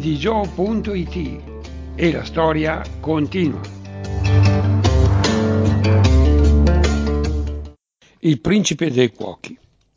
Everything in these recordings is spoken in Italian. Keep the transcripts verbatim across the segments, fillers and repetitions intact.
di gio punto it e la storia continua. Il principe dei cuochi.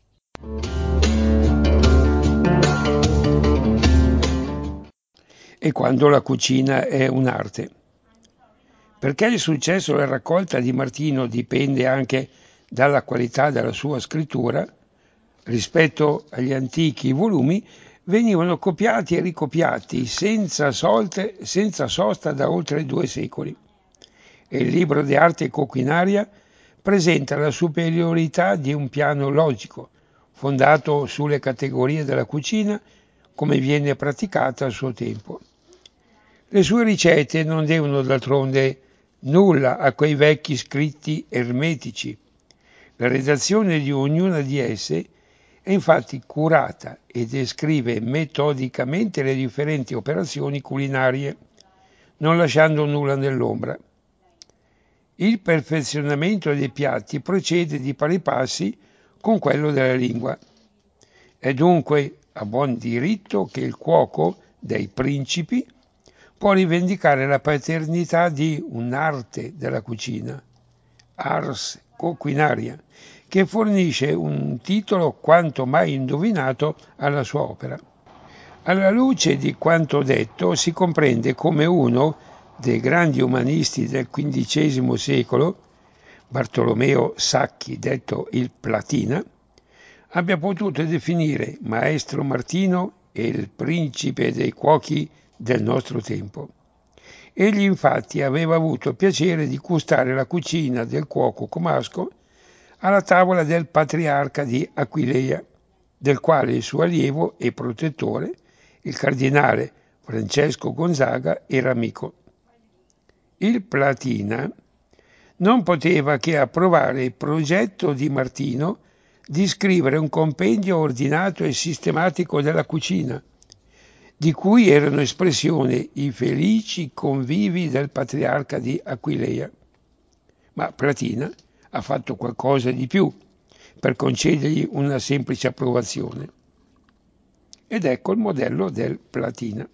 E quando la cucina è un'arte. Perché il successo della raccolta di Martino dipende anche dalla qualità della sua scrittura, rispetto agli antichi volumi venivano copiati e ricopiati senza, solte, senza sosta da oltre due secoli. E il libro di arte cucinaria presenta la superiorità di un piano logico, fondato sulle categorie della cucina come viene praticata al suo tempo. Le sue ricette non devono d'altronde nulla a quei vecchi scritti ermetici. La redazione di ognuna di esse è infatti curata e descrive metodicamente le differenti operazioni culinarie, non lasciando nulla nell'ombra. Il perfezionamento dei piatti procede di pari passi con quello della lingua. È dunque a buon diritto che il cuoco dei principi può rivendicare la paternità di un'arte della cucina, ars coquinaria, che fornisce un titolo quanto mai indovinato alla sua opera. Alla luce di quanto detto si comprende come uno dei grandi umanisti del quindicesimo secolo, Bartolomeo Sacchi, detto il Platina, abbia potuto definire Maestro Martino il principe dei cuochi del nostro tempo. Egli infatti aveva avuto il piacere di gustare la cucina del cuoco comasco alla tavola del patriarca di Aquileia, del quale il suo allievo e protettore, il cardinale Francesco Gonzaga, era amico. Il Platina non poteva che approvare il progetto di Martino di scrivere un compendio ordinato e sistematico della cucina, di cui erano espressione i felici convivi del patriarca di Aquileia. Ma Platina ha fatto qualcosa di più per concedergli una semplice approvazione. Ed ecco il modello del Platina.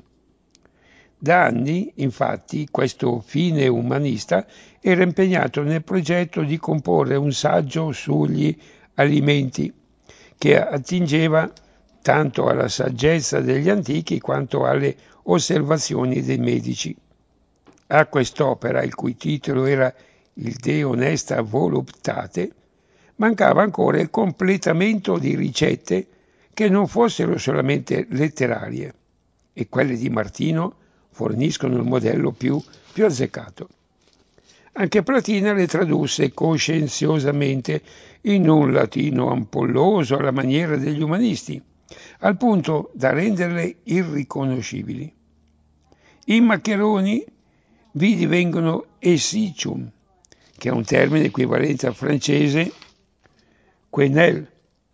Da anni, infatti, questo fine umanista era impegnato nel progetto di comporre un saggio sugli alimenti che attingeva tanto alla saggezza degli antichi quanto alle osservazioni dei medici. A quest'opera, il cui titolo era il De Honesta Voluptate, mancava ancora il completamento di ricette che non fossero solamente letterarie, e quelle di Martino forniscono il modello più, più azzeccato. Anche Platina le tradusse coscienziosamente in un latino ampolloso alla maniera degli umanisti, al punto da renderle irriconoscibili. I maccheroni vi divengono essicium, che è un termine equivalente al francese quenelle,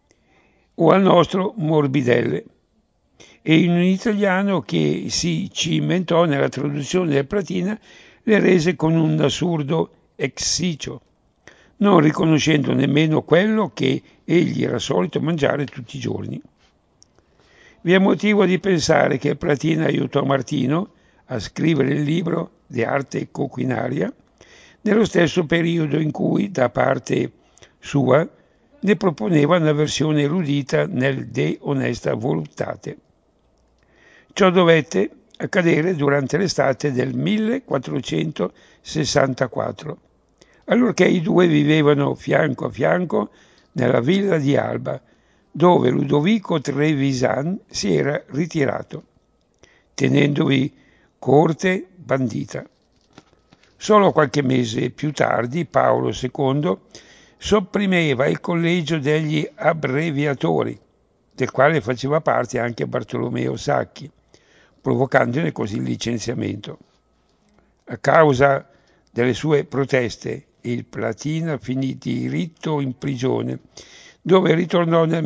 o al nostro morbidelle, e in un italiano che si cimentò nella traduzione del Platina le rese con un assurdo exsicio, non riconoscendo nemmeno quello che egli era solito mangiare tutti i giorni. Vi è motivo di pensare che Platina aiutò Martino a scrivere il libro di arte cucinaria nello stesso periodo in cui, da parte sua, ne proponeva una versione erudita nel De Honesta Voluptate. Ciò dovette accadere durante l'estate del millequattrocentosessantaquattro, allorché i due vivevano fianco a fianco nella villa di Alba, dove Ludovico Trevisan si era ritirato, tenendovi corte bandita. Solo qualche mese più tardi Paolo secondo sopprimeva il collegio degli abbreviatori, del quale faceva parte anche Bartolomeo Sacchi, provocandone così il licenziamento. A causa delle sue proteste, il Platina finì diritto in prigione, dove ritornò nel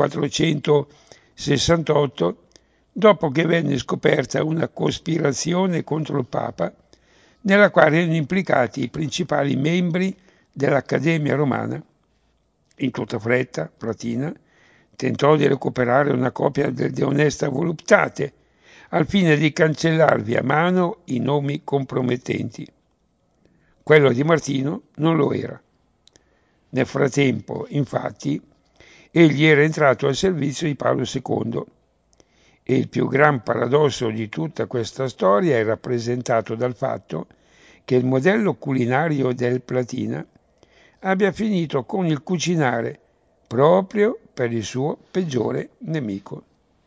millequattrocentosessantotto, dopo che venne scoperta una cospirazione contro il Papa, nella quale erano implicati i principali membri dell'Accademia Romana. In tutta fretta, Platina tentò di recuperare una copia del De Honesta Voluptate, al fine di cancellarvi a mano i nomi compromettenti. Quello di Martino non lo era. Nel frattempo, infatti, egli era entrato al servizio di Paolo secondo e il più gran paradosso di tutta questa storia è rappresentato dal fatto che il modello culinario del Platina abbia finito con il cucinare proprio per il suo peggiore nemico.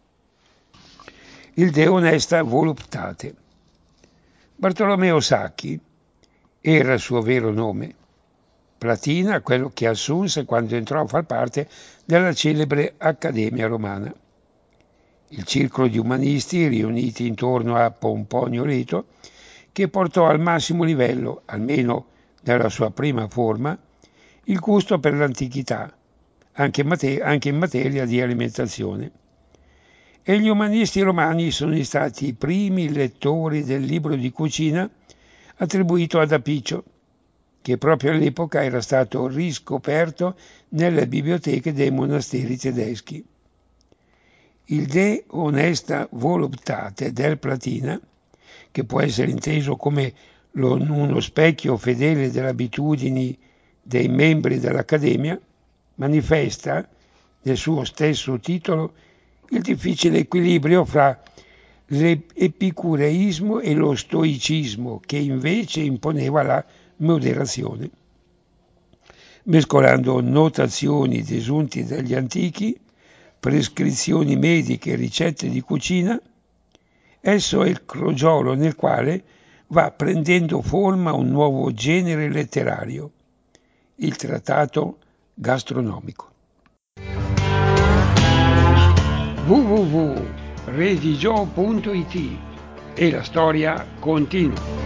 Il de onesta voluptate. Bartolomeo Sacchi era il suo vero nome. Platina, quello che assunse quando entrò a far parte della celebre Accademia Romana. Il circolo di umanisti riuniti intorno a Pomponio Leto, che portò al massimo livello, almeno nella sua prima forma, il gusto per l'antichità, anche in, mater- anche in materia di alimentazione. E gli umanisti romani sono stati i primi lettori del libro di cucina attribuito ad Appicio, che proprio all'epoca era stato riscoperto nelle biblioteche dei monasteri tedeschi. Il de onesta voluptate del Platina, che può essere inteso come lo, uno specchio fedele delle abitudini dei membri dell'Accademia, manifesta nel suo stesso titolo il difficile equilibrio fra l'epicureismo e lo stoicismo, che invece imponeva la moderazione. Mescolando notazioni desunti dagli antichi, prescrizioni mediche e ricette di cucina, esso è il crogiolo nel quale va prendendo forma un nuovo genere letterario, il trattato gastronomico. w w w punto redigio punto it e la storia continua.